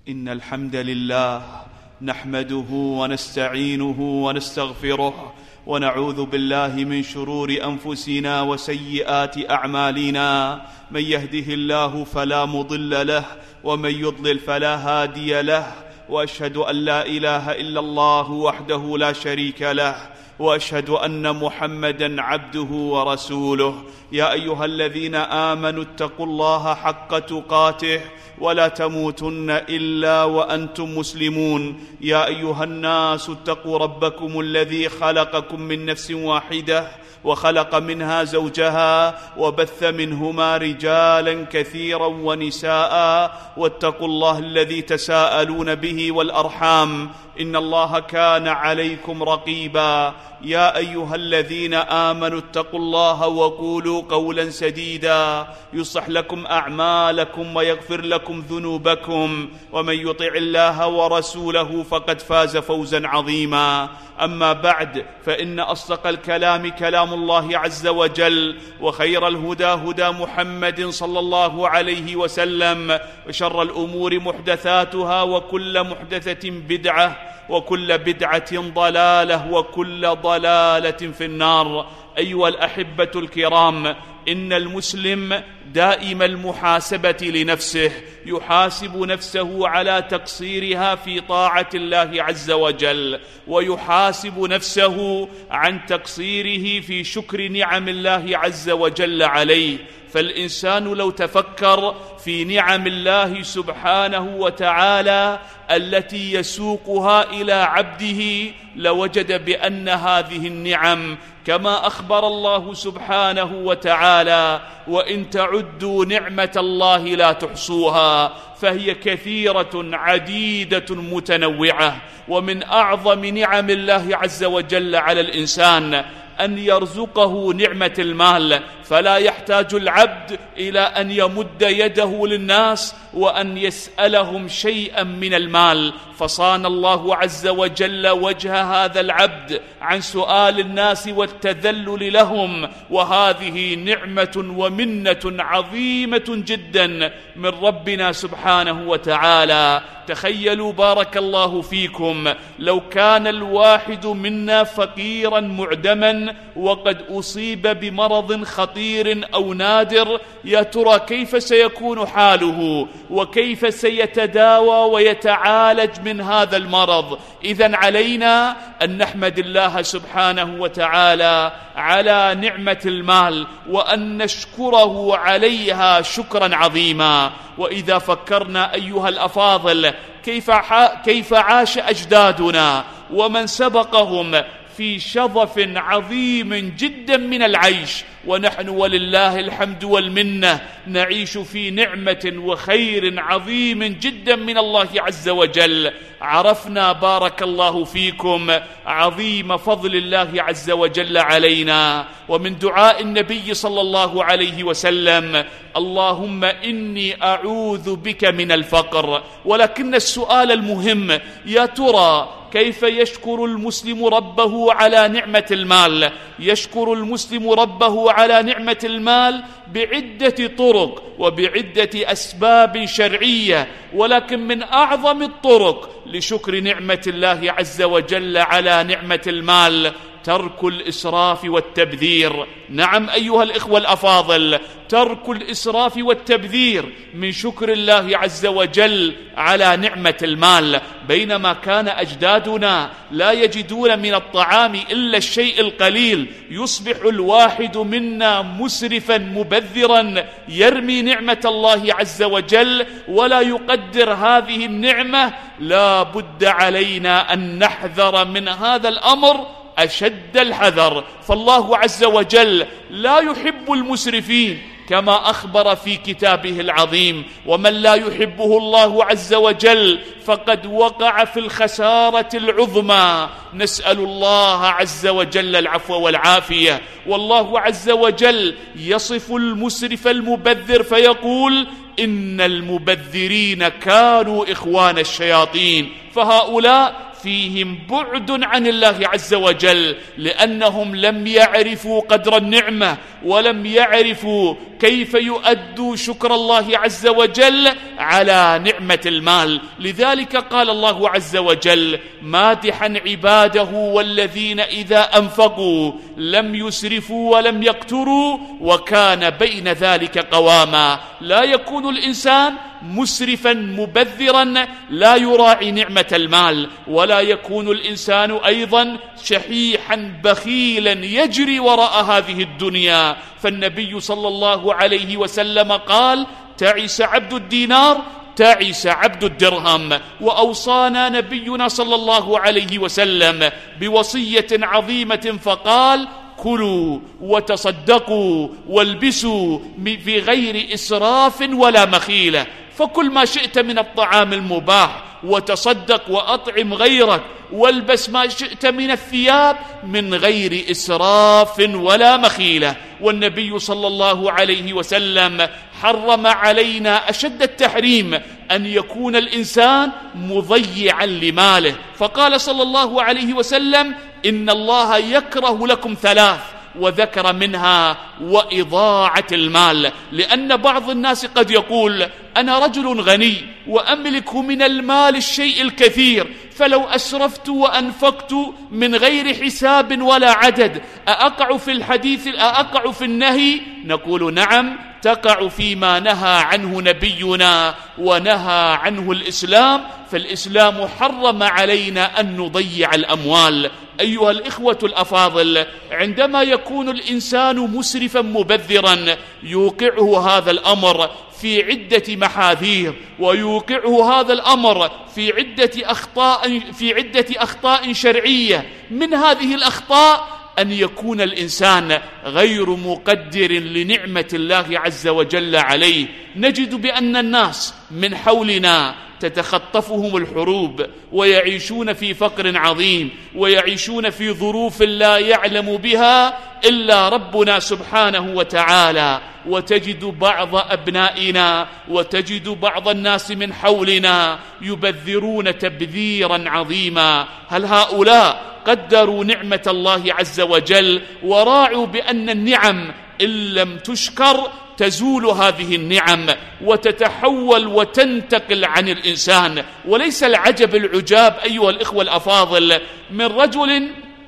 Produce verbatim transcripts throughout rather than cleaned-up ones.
إن الحمد لله نحمده ونستعينه ونستغفره ونعوذ بالله من شرور أنفسنا وسيئات أعمالنا. من يهده الله فلا مضل له ومن يضلل فلا هادي له، وأشهد أن لا إله إلا الله وحده لا شريك له، وأشهد أن محمدًا عبده ورسوله. يا أيها الذين آمنوا اتقوا الله حق تقاته ولا تموتن إلا وأنتم مسلمون. يا أيها الناس اتقوا ربكم الذي خلقكم من نفس واحدة وخلق منها زوجها وبث منهما رجالا كثيرا ونساء، واتقوا الله الذي تساءلون به والأرحام إن الله كان عليكم رقيبا. يا أيها الذين آمنوا اتقوا الله وقولوا قولا سديدا يصلح لكم أعمالكم ويغفر لكم ذنوبكم، ومن يطع الله ورسوله فقد فاز فوزا عظيما. أما بعد، فإن أصدق الكلام كلام الله عز وجل، وخير الهدى هدى محمد صلى الله عليه وسلم، وشر الأمور محدثاتها، وكل محدثة بدعة، وكل بدعة ضلالة، وكل ضلالة في النار. أيها الأحبة الكرام، إن المسلم دائم المحاسبة لنفسه، يحاسب نفسه على تقصيرها في طاعة الله عز وجل، ويحاسب نفسه عن تقصيره في شكر نعم الله عز وجل عليه. فالإنسان لو تفكر في نعم الله سبحانه وتعالى التي يسوقها إلى عبده لوجد بأن هذه النعم كما أخبر الله سبحانه وتعالى: وإن تعدوا نعمة الله لا تحصوها، فهي كثيرة عديدة متنوعة. ومن أعظم نعم الله عز وجل على الإنسان أن يرزقه نعمة المال، فلا يحتاج العبد إلى أن يمد يده للناس وأن يسألهم شيئا من المال، فصان الله عز وجل وجه هذا العبد عن سؤال الناس والتذلل لهم، وهذه نعمة ومنة عظيمة جدا من ربنا سبحانه وتعالى. تخيلوا بارك الله فيكم لو كان الواحد منا فقيرا معدما وقد أصيب بمرض خطير أو نادر، يا ترى كيف سيكون حاله وكيف سيتداوى ويتعالج من هذا المرض؟ إذن علينا أن نحمد الله سبحانه وتعالى على نعمة المال وأن نشكره عليها شكرا عظيما. وإذا فكرنا أيها الأفاضل كيف كيف عاش أجدادنا ومن سبقهم في شظف عظيم جدا من العيش، ونحن ولله الحمد والمنة نعيش في نعمة وخير عظيم جدا من الله عز وجل. عرفنا بارك الله فيكم عظيم فضل الله عز وجل علينا. ومن دعاء النبي صلى الله عليه وسلم: اللهم إني أعوذ بك من الفقر. ولكن السؤال المهم: يا ترى كيف يشكر المسلم ربه على نعمة المال؟ يشكر المسلم ربه على نعمة المال بعدة طرق وبعدة أسباب شرعية، ولكن من أعظم الطرق لشكر نعمة الله عز وجل على نعمة المال ترك الإسراف والتبذير. نعم أيها الإخوة الأفاضل، ترك الإسراف والتبذير من شكر الله عز وجل على نعمة المال. بينما كان أجدادنا لا يجدون من الطعام إلا الشيء القليل، يصبح الواحد منا مسرفا مبذرا يرمي نعمة الله عز وجل ولا يقدر هذه النعمة. لا بد علينا أن نحذر من هذا الأمر أشد الحذر، فالله عز وجل لا يحب المسرفين كما أخبر في كتابه العظيم: ومن لا يحبه الله عز وجل فقد وقع في الخسارة العظمى. نسأل الله عز وجل العفو والعافية. والله عز وجل يصف المسرف المبذر فيقول: إن المبذرين كانوا إخوان الشياطين. فهؤلاء فيهم بعد عن الله عز وجل، لأنهم لم يعرفوا قدر النعمة ولم يعرفوا كيف يؤدوا شكر الله عز وجل على نعمة المال. لذلك قال الله عز وجل مادحا عباده والذين إذا أنفقوا لم يسرفوا ولم يقتروا وكان بين ذلك قواما. لا يكون الإنسان مسرفا مبذرا لا يراعي نعمة المال، ولا يكون الإنسان أيضا شحيحا بخيلا يجري وراء هذه الدنيا. فالنبي صلى الله عليه وسلم قال تعس عبد الدينار تعس عبد الدرهم. وأوصانا نبينا صلى الله عليه وسلم بوصية عظيمة فقال كلوا وتصدقوا والبسوا في غير إسراف ولا مخيلة. فكل ما شئت من الطعام المباح وتصدق وأطعم غيرك والبس ما شئت من الثياب من غير إسراف ولا مخيلة. والنبي صلى الله عليه وسلم حرم علينا أشد التحريم أن يكون الإنسان مضيعا لماله، فقال صلى الله عليه وسلم إن الله يكره لكم ثلاث، وذكر منها وإضاعة المال. لأن بعض الناس قد يقول أنا رجل غني وأملك من المال الشيء الكثير، فلو أسرفت وأنفقت من غير حساب ولا عدد أأقع في الحديث أأقع في النهي؟ نقول نعم، تقع فيما نهى عنه نبينا ونهى عنه الإسلام. فالإسلام حرم علينا أن نضيع الأموال. أيها الإخوة الأفاضل، عندما يكون الإنسان مسرفا مبذرا يوقعه هذا الأمر في عدة محاذير، ويوقعه هذا الأمر في عدة أخطاء في عدة أخطاء شرعية. من هذه الأخطاء أن يكون الإنسان غير مقدر لنعمة الله عز وجل عليه. نجد بأن الناس من حولنا تتخطفهم الحروب ويعيشون في فقر عظيم، ويعيشون في ظروف لا يعلم بها إلا ربنا سبحانه وتعالى. وتجد بعض أبنائنا وتجد بعض الناس من حولنا يبذرون تبذيرا عظيما. هل هؤلاء قدروا نعمة الله عز وجل وراعوا بأن النعم إن لم تشكر تزول هذه النعم وتتحول وتنتقل عن الإنسان؟ وليس العجب العجاب أيها الإخوة الأفاضل من رجل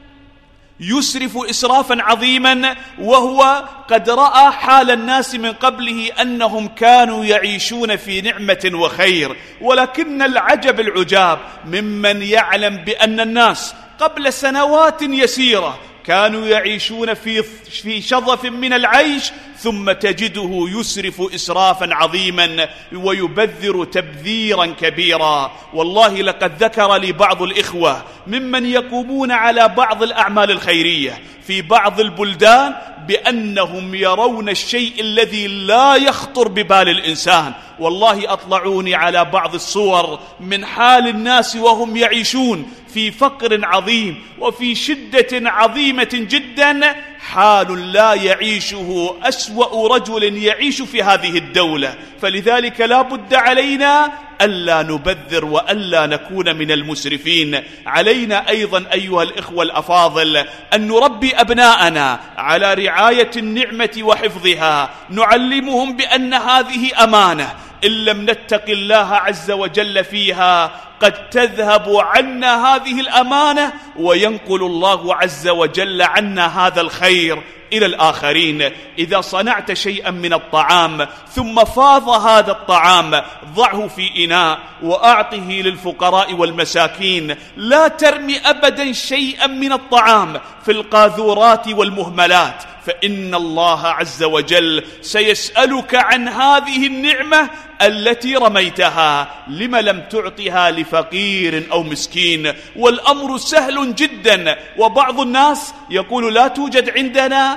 يسرف إسرافا عظيما وهو قد رأى حال الناس من قبله أنهم كانوا يعيشون في نعمة وخير. ولكن العجب العجاب ممن يعلم بأن الناس قبل سنوات يسيرة كانوا يعيشون في في شظف من العيش، ثم تجده يسرف إسرافا عظيما ويبذر تبذيرا كبيرا. والله لقد ذكر لي بعض الإخوة ممن يقومون على بعض الأعمال الخيرية في بعض البلدان بأنهم يرون الشيء الذي لا يخطر ببال الإنسان. والله أطلعوني على بعض الصور من حال الناس وهم يعيشون في فقر عظيم وفي شدة عظيمة جدا، حال لا يعيشه أسوأ رجل يعيش في هذه الدولة. فلذلك لا بد علينا ألا نبذر وألا نكون من المسرفين. علينا أيضا أيها الإخوة الأفاضل أن نربي أبناءنا على رعاية النعمة وحفظها، نعلمهم بأن هذه أمانة إن لم نتق الله عز وجل فيها قد تذهب عنا هذه الأمانة وينقل الله عز وجل عنا هذا الخير إلى الآخرين. إذا صنعت شيئا من الطعام ثم فاض هذا الطعام ضعه في إناء وأعطه للفقراء والمساكين. لا ترمي أبدا شيئا من الطعام في القاذورات والمهملات، فإن الله عز وجل سيسألك عن هذه النعمة التي رميتها، لم لم تعطها لفقير أو مسكين؟ والأمر سهل جدا. وبعض الناس يقول لا توجد عندنا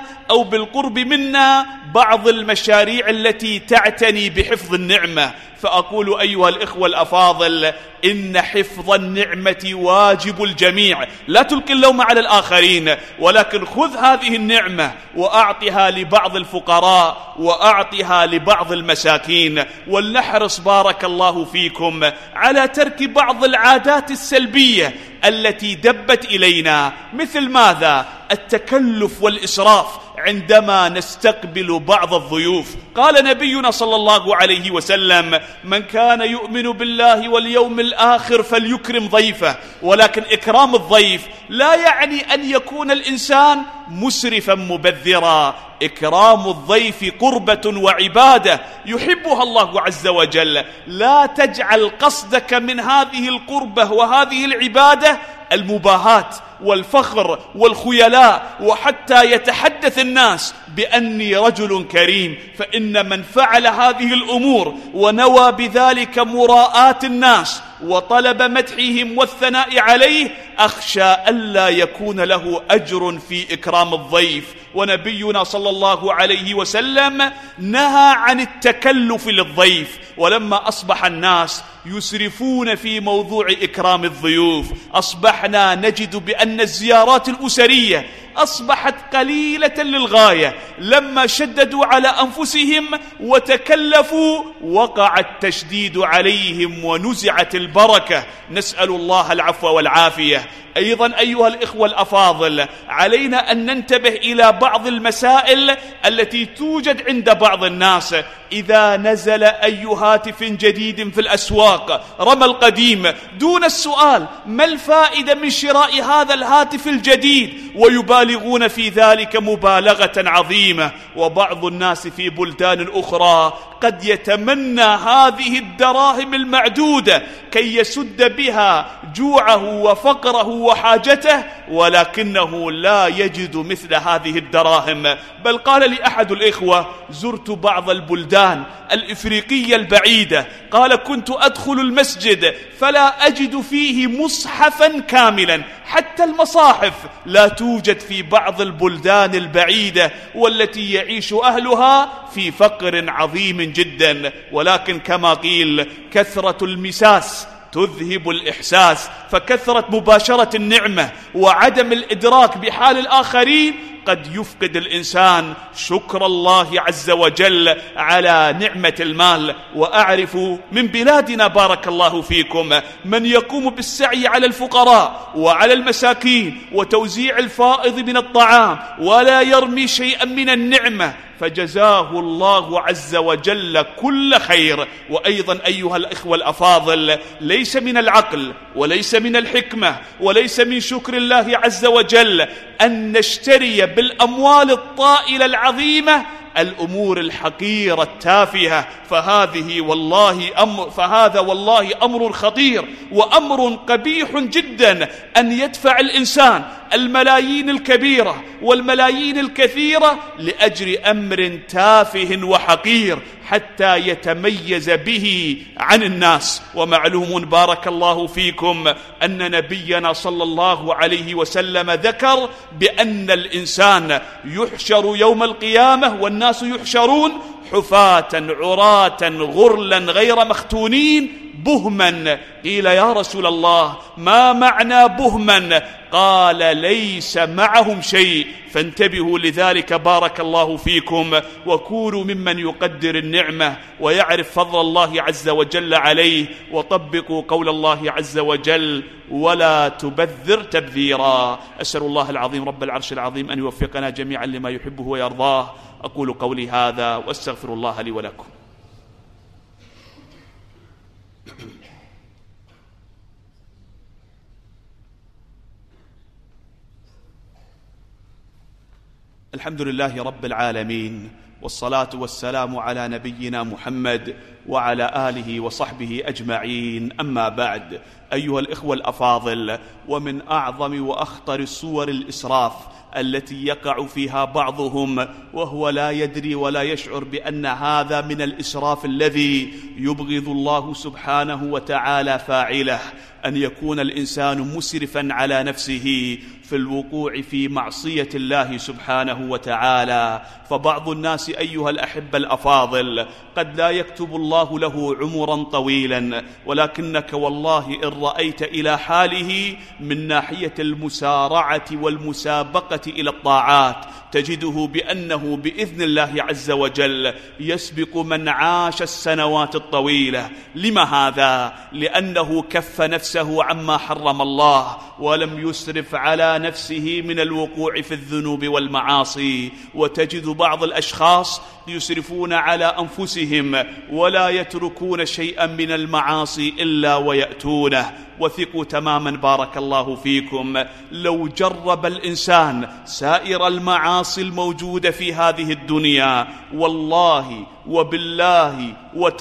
أو بالقرب منا بعض المشاريع التي تعتني بحفظ النعمة. فأقول أيها الإخوة الأفاضل، إن حفظ النعمة واجب الجميع، لا تلقي اللوم على الآخرين، ولكن خذ هذه النعمة وأعطها لبعض الفقراء وأعطها لبعض المساكين. ولنحرص بارك الله فيكم على ترك بعض العادات السلبية التي دبت إلينا، مثل ماذا؟ التكلف والإسراف عندما نستقبل بعض الضيوف. قال نبينا صلى الله عليه وسلم: من كان يؤمن بالله واليوم الآخر فليكرم ضيفه. ولكن إكرام الضيف لا يعني أن يكون الإنسان مسرفا مبذرا. إكرام الضيف قربة وعبادة يحبها الله عز وجل. لا تجعل قصدك من هذه القربة وهذه العبادة المباهاة والفخر والخيلاء، وحتى يتحدث الناس بأني رجل كريم. فإن من فعل هذه الأمور ونوى بذلك مراءة الناس وطلب مدحهم والثناء عليه، أخشى ألا يكون له أجر في إكرام الضيف. ونبينا صلى الله عليه وسلم نهى عن التكلف للضيف. ولما أصبح الناس يسرفون في موضوع إكرام الضيوف، أصبحنا نجد بأن الزيارات الأسرية أصبحت قليلة للغاية. لما شددوا على أنفسهم وتكلفوا وقع التشديد عليهم ونزعت البركة. نسأل الله العفو والعافية. أيضا أيها الإخوة الأفاضل، علينا أن ننتبه إلى بعض المسائل التي توجد عند بعض الناس. إذا نزل أي هاتف جديد في الأسواق رمى القديم دون السؤال ما الفائدة من شراء هذا الهاتف الجديد، ويبالغون في ذلك مبالغة عظيمة. وبعض الناس في بلدان أخرى قد يتمنى هذه الدراهم المعدودة كي يسد بها جوعه وفقره وحاجته، ولكنه لا يجد مثل هذه الدراهم. بل قال لي أحد الإخوة: زرت بعض البلدان الإفريقية البعيدة، قال: كنت أدخل المسجد فلا أجد فيه مصحفا كاملا، حتى المصاحف لا توجد في بعض البلدان البعيدة والتي يعيش أهلها في فقر عظيم جدا. ولكن كما قيل: كثرة المساس تذهب الإحساس. فكثرة مباشرة النعمة وعدم الإدراك بحال الآخرين قد يفقد الإنسان شكر الله عز وجل على نعمة المال. وأعرف من بلادنا بارك الله فيكم من يقوم بالسعي على الفقراء وعلى المساكين وتوزيع الفائض من الطعام ولا يرمي شيئا من النعمة، فجزاه الله عز وجل كل خير. وأيضا أيها الإخوة الأفاضل، ليس من العقل وليس من الحكمة وليس من شكر الله عز وجل أن نشتري بالأموال الطائلة العظيمة الأمور الحقيرة التافهة. فهذه والله أمر فهذا والله أمر خطير وأمر قبيح جدا، أن يدفع الإنسان الملايين الكبيرة والملايين الكثيرة لأجل أمر تافه وحقير حتى يتميز به عن الناس. ومعلوم بارك الله فيكم أن نبينا صلى الله عليه وسلم ذكر بأن الإنسان يحشر يوم القيامة والناس يحشرون حفاة عراة غرلا غير مختونين بهما. قيل: يا رسول الله ما معنى بهما؟ قال: ليس معهم شيء. فانتبهوا لذلك بارك الله فيكم، وكونوا ممن يقدر النعمة ويعرف فضل الله عز وجل عليه، وطبقوا قول الله عز وجل: ولا تبذر تبذيرا. أسأل الله العظيم رب العرش العظيم أن يوفقنا جميعا لما يحبه ويرضاه. أقول قولي هذا وأستغفر الله لي ولكم. الحمد لله رب العالمين، والصلاة والسلام على نبينا محمد وعلى آله وصحبه أجمعين. أما بعد، أيها الإخوة الأفاضل، ومن أعظم وأخطر صور الإسراف التي يقع فيها بعضهم وهو لا يدري ولا يشعر بأن هذا من الإسراف الذي يبغض الله سبحانه وتعالى فاعله، أن يكون الإنسان مسرفا على نفسه في الوقوع في معصية الله سبحانه وتعالى. فبعض الناس أيها الأحبة الأفاضل قد لا يكتب الله له عمرا طويلا، ولكنك والله إن رأيت إلى حاله من ناحية المسارعة والمسابقة إلى الطاعات تجده بأنه بإذن الله عز وجل يسبق من عاش السنوات الطويلة. لما هذا؟ لأنه كف نفسه عما حرم الله ولم يسرف على نفسه من الوقوع في الذنوب والمعاصي. وتجد بعض الأشخاص يسرفون على أنفسهم ولا يتركون شيئا من المعاصي إلا ويأتونه. وثقوا تماما بارك الله فيكم لو جرب الإنسان سائر المعاصي الموجودة في هذه الدنيا والله وبالله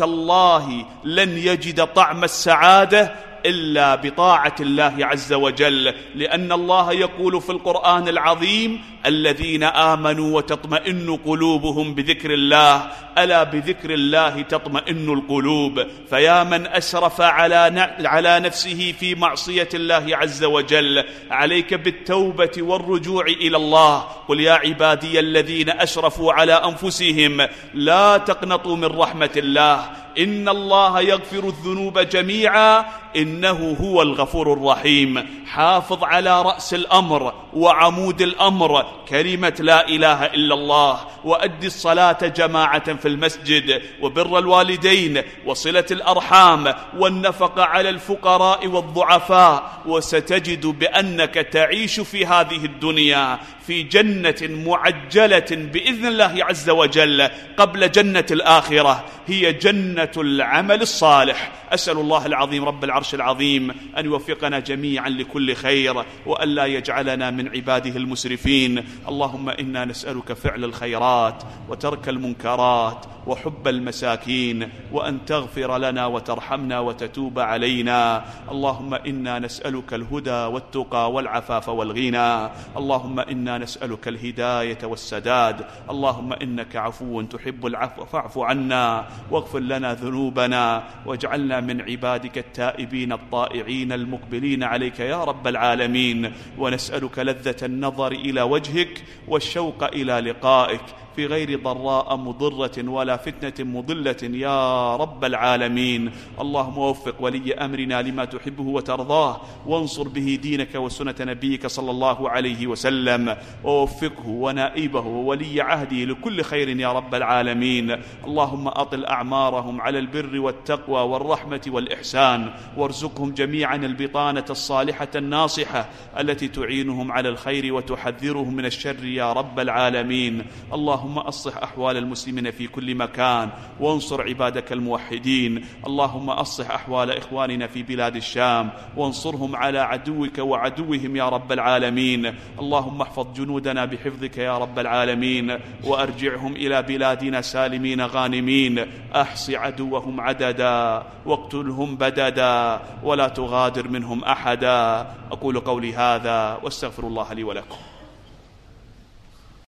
وتالله لن يجد طعم السعادة إلا بطاعة الله عز وجل، لأن الله يقول في القرآن العظيم: الذين آمنوا وتطمئن قلوبهم بذكر الله، ألا بذكر الله تطمئن القلوب. فيا من أسرف على على نفسه في معصية الله عز وجل، عليك بالتوبة والرجوع إلى الله. قل يا عبادي الذين أسرفوا على أنفسهم لا تقنطوا من رحمة الله، إن الله يغفر الذنوب جميعا إنه هو الغفور الرحيم. حافظ على رأس الأمر وعمود الأمر كلمة لا إله إلا الله، وأدي الصلاة جماعة في المسجد، وبر الوالدين، وصلة الأرحام، والنفقة على الفقراء والضعفاء، وستجد بأنك تعيش في هذه الدنيا في جنة معجلة بإذن الله عز وجل قبل جنة الآخرة، هي جنة العمل الصالح. أسأل الله العظيم رب العرش العظيم أن يوفقنا جميعا لكل خير، وأن لا يجعلنا من عباده المسرفين. اللهم إنا نسألك فعل الخيرات وترك المنكرات وحب المساكين، وأن تغفر لنا وترحمنا وتتوب علينا. اللهم إنا نسألك الهدى والتقى والعفاف والغنى. اللهم إنا نسألك الهداية والسداد. اللهم إنك عفو تحب العفو فاعف عنا واغفر لنا ذنوبنا، واجعلنا من عبادك التائبين الطائعين المقبلين عليك يا رب العالمين. ونسألك لذة النظر إلى وجهك والشوق إلى لقائك في غير ضراء مضرة ولا فتنة مضلة يا رب العالمين. اللهم وفق ولي أمرنا لما تحبه وترضاه، وانصر به دينك وسنة نبيك صلى الله عليه وسلم، ووفقه ونائبه وولي عهده لكل خير يا رب العالمين. اللهم أطل أعمارهم على البر والتقوى والرحمة والإحسان، وارزقهم جميعا البطانة الصالحة الناصحة التي تعينهم على الخير وتحذرهم من الشر يا رب العالمين. اللهم اللهم أصلح أحوال المسلمين في كل مكان، وانصر عبادك الموحدين. اللهم أصلح أحوال إخواننا في بلاد الشام، وانصرهم على عدوك وعدوهم يا رب العالمين. اللهم احفظ جنودنا بحفظك يا رب العالمين، وأرجعهم إلى بلادنا سالمين غانمين. أحص عدوهم عددا واقتلهم بددا ولا تغادر منهم أحدا. أقول قولي هذا واستغفر الله لي ولكم.